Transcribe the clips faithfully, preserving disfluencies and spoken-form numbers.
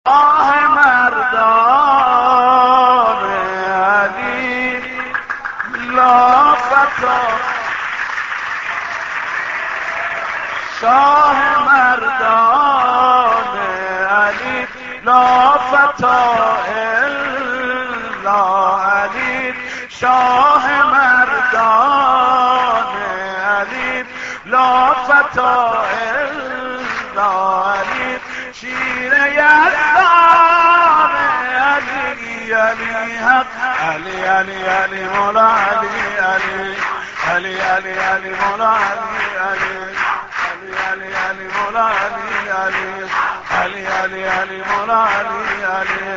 آه مردان علی لا فتا شاه مردان علی لا فتا الا علی شاه مردان علی لا فتا الا علی شیر یزدان علی علی حق علی علی علی مولا علی علی علی علی علی مولا علی علی علی علی مولا علی علی علی علی علی مولا علی علی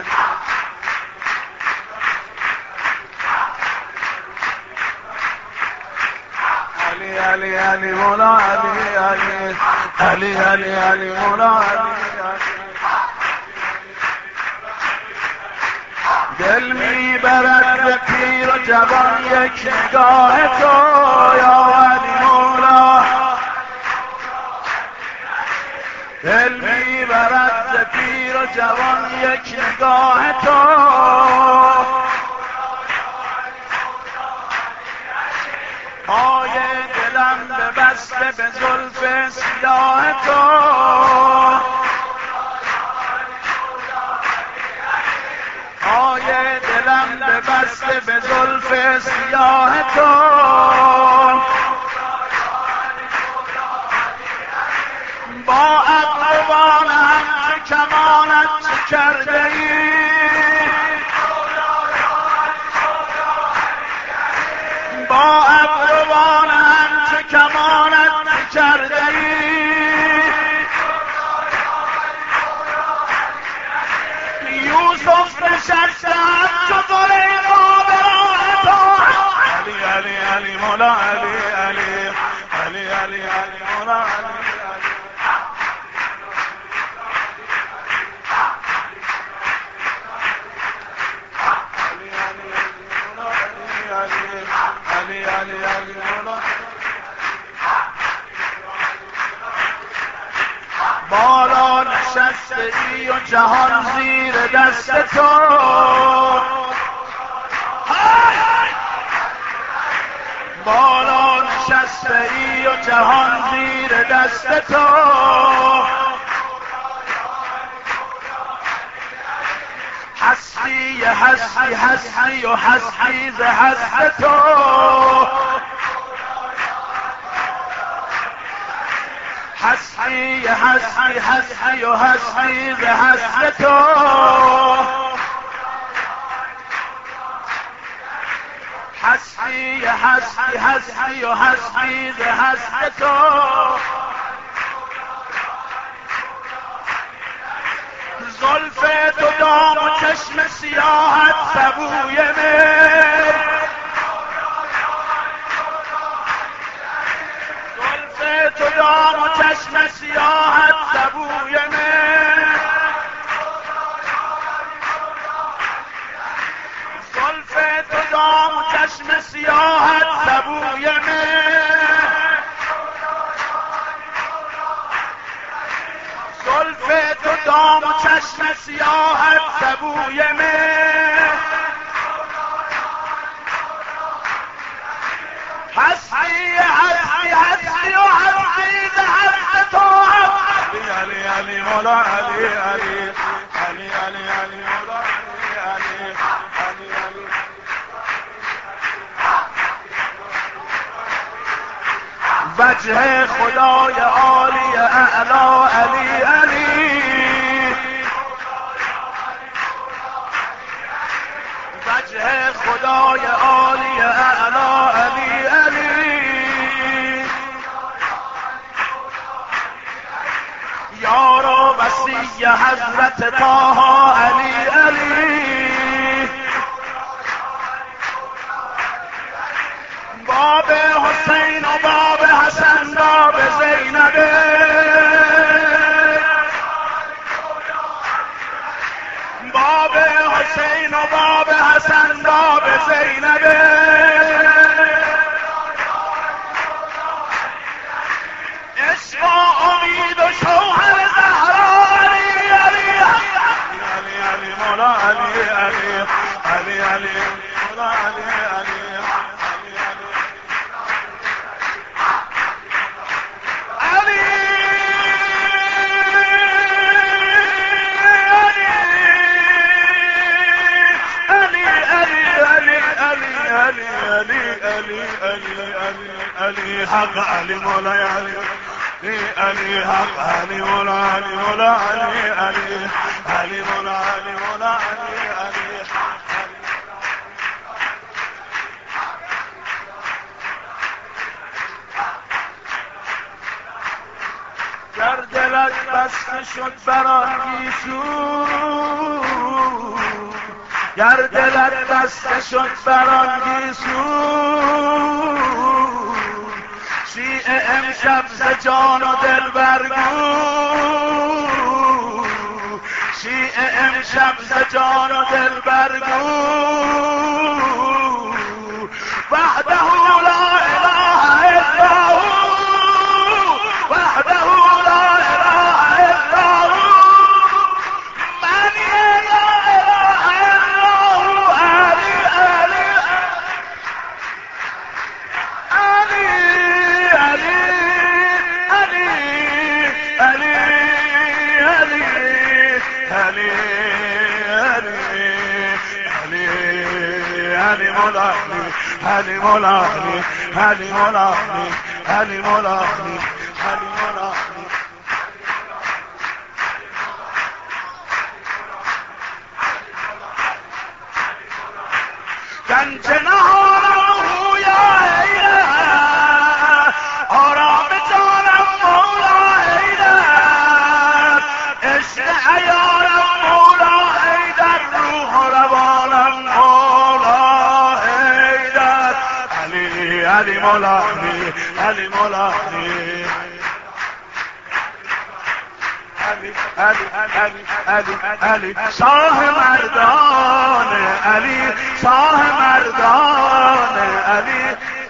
علی علی مولا علی علی علی علی علی مولا علی دل میبرد به پیر و جوان یک نگاه تو یا علی مولا دل میبرد به پیر و جوان یک نگاه تو پای دلم ببسته به زلف سیاه تو پای دلم ببسته به زلف سیاه تو با ابروان همچو کمانت چه کرده ای با ابروان همچو کمانت چه کرده ای یوسف نشسته همچو زلیخا به راه تو علی علی علی مولا علی علی علی علی علی مولا علی علی علی علی مولا بالا نشسته ای و جهان زیر دست تو بالا نشسته ای و جهان زیر دست تو هستی هستی هستی و هستی ز هست تو هستی هستی هستی و هستی ز هست تو هستی هستی هستی و هستی ز هست تو زلف تو دام و چشم سیاحت سبوی مهر زلف تو دام و چشم سیاحت سبوی مهر زلف تو دام و چشم سیاحت سبوی مهر زلف تو دام و چشم سیاحت سبوی مهر هستی هستی هستی و هستی ز هست تو علی علی علی مولا علی علی علی علی علی مولا علی علی علی وجه خدای عالی اعلا علی علی وجه خدای عالی اعلا علی علی یار و وصی حضرت طه علی علی باب حسین و باب حسن باب زینبه باب حسین و باب حسن باب زینبه عشق و امید و شوهر زهرا علی علی مولا علی علی علی علی مولا علی علی علي حق علي مولا علي علي حق علي مولا علي مولا علي علي علي مولا علي مولا علي علي گر دلت بسته شد بران گیسو گر دلت بسته شد بران گیسو شیعه امشب ز جان و دل برگو شیعه امشب ز جان و دل برگو وحده لا اله الا هو وحده لا اله الا هو من لا اله الا هو علی علی علی علي مولا علي علي مولا علي علي مولا علي علي مولا علي علي مولا علي گنج نهانم یا ایله آرام جانم مولا ایله عشق عیارم مولا ایدر روح و روانم مولا ایدر علی علی مولا علی علی مولا علی علی علی علی علی شاه مردان علی شاه مردان علی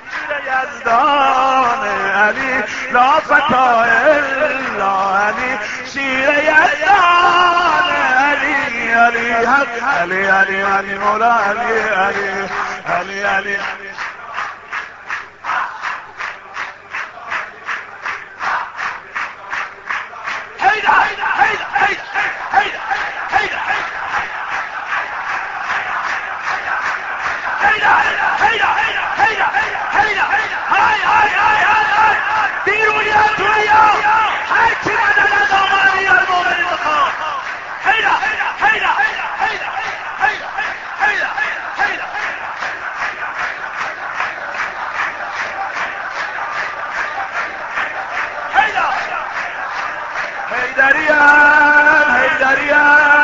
یزدان علی لا فتا الا علی شیر یزدان علی علی حق علی علی علی مولا علی علی علی علی هيدريان هيدريان